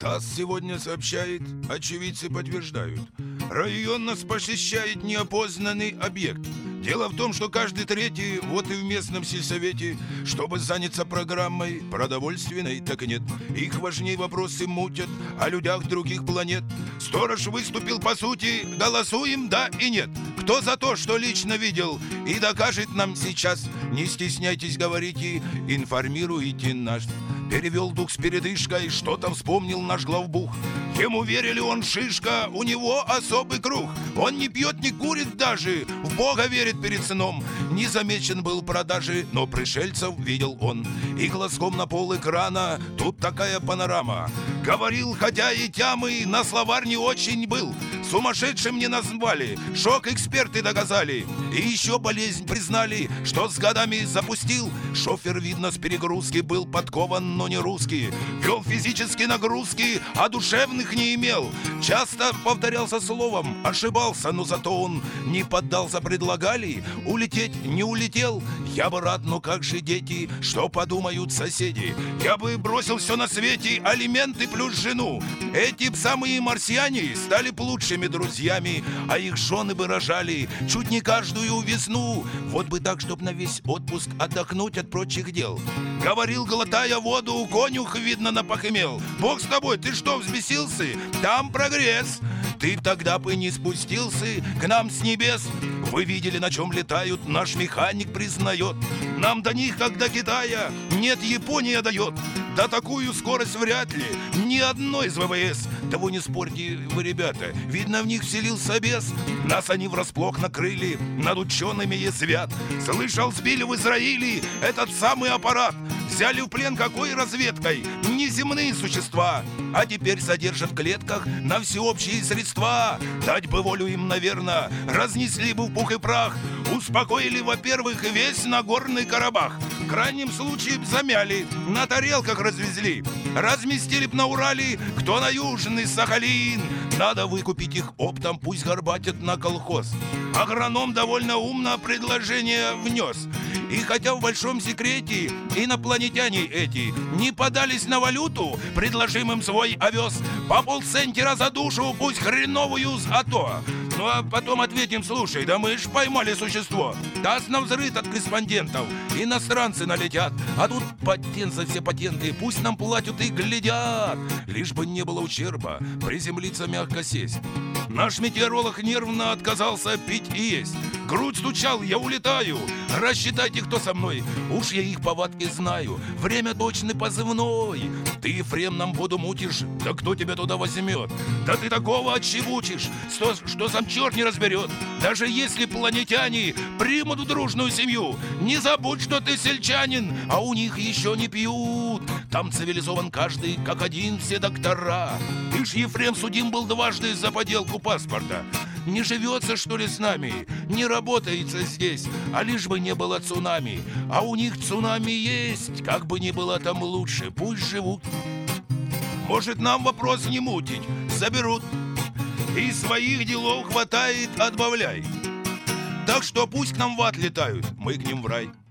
ТАСС сегодня сообщает, очевидцы подтверждают. Район нас посещает неопознанный объект. Дело в том, что каждый третий, вот и в местном сельсовете, чтобы заняться программой продовольственной, так и нет. Их важнее вопросы мутят о людях других планет. Сторож выступил по сути, голосуем да и нет. Кто за то, что лично видел и докажет нам сейчас, не стесняйтесь, говорите, информируйте нас. Перевел дух с передышкой, что-то вспомнил наш главбух. Ему верили, он шишка, у него особый круг. Он не пьет, не курит даже, в Бога верит перед сыном. Не замечен был в продаже, но пришельцев видел он. И глазком на пол экрана, тут такая панорама. Говорил, хотя и тямы, на словарь не очень был. Сумасшедшим не назвали, шок эксперты доказали. И еще болезнь признали, что с годами запустил. Шофер, видно, с перегрузки был подкован, но не русский. Вел физические нагрузки, а душевных не имел. Часто повторялся словом, ошибался, но зато он не поддался. Предлагали, улететь не улетел. Я бы рад, но как же дети, что подумают соседи? Я бы бросил все на свете, алименты плюс жену. Эти самые марсиане стали бы лучшими друзьями, а их жены бы рожали чуть не каждую весну. Вот бы так, чтоб на весь отпуск отдохнуть от прочих дел. Говорил, глотая воду, конюх, видно, напохмел. Бог с тобой, ты что, взбесился? Там прогресс. Ты тогда бы не спустился к нам с небес. Вы видели, на чем летают, наш механик признает. Нам до них, как до Китая, нет, Япония дает. Да такую скорость вряд ли ни одной из ВВС. Да вы не спорьте, вы, ребята, видно, в них вселился бес. Нас они врасплох накрыли, над учеными язвят. Слышал, сбили в Израиле этот самый аппарат. Взяли в плен какой разведкой? Неземные существа. А теперь содержат в клетках на всеобщие средства. Дать бы волю им, наверное, разнесли бы в пух и прах. Успокоили, во-первых, весь Нагорный Карабах. В крайнем случае б замяли, на тарелках развезли. Разместили б на Урале, кто на Южный Сахалин. Надо выкупить их оптом, пусть горбатят на колхоз. Агроном довольно умно предложение внес. И хотя в большом секрете инопланетяне эти не подались на валюту, предложим им свой овес. По полцентера за душу, пусть хреновую с АТО. Ну а потом ответим, слушай, да мы ж поймали существо. ТАСС на взрыв от корреспондентов, иностранцы налетят. А тут патент за все патенты, пусть нам платят и глядят. Лишь бы не было ущерба, приземлиться мягко сесть. Наш метеоролог нервно отказался пить и есть. Грудь стучал, я улетаю. Рассчитайте, кто со мной. Уж я их повадки знаю. Время точный позывной. Ты, Ефрем, нам воду мутишь. Да кто тебя туда возьмет? Да ты такого отчебучишь, что сам черт не разберет. Даже если планетяне примут дружную семью, не забудь, что ты сельчанин, а у них еще не пьют. Там цивилизован каждый, как один, все доктора. Ты ж, Ефрем, судим был дважды за подделку паспорта. Не живется, что ли, с нами? Не работается здесь, а лишь бы не было цунами. А у них цунами есть, как бы ни было там лучше, пусть живут. Может, нам вопрос не мутить, заберут. И своих делов хватает, отбавляй. Так что пусть к нам в ад летают, мы к ним в рай.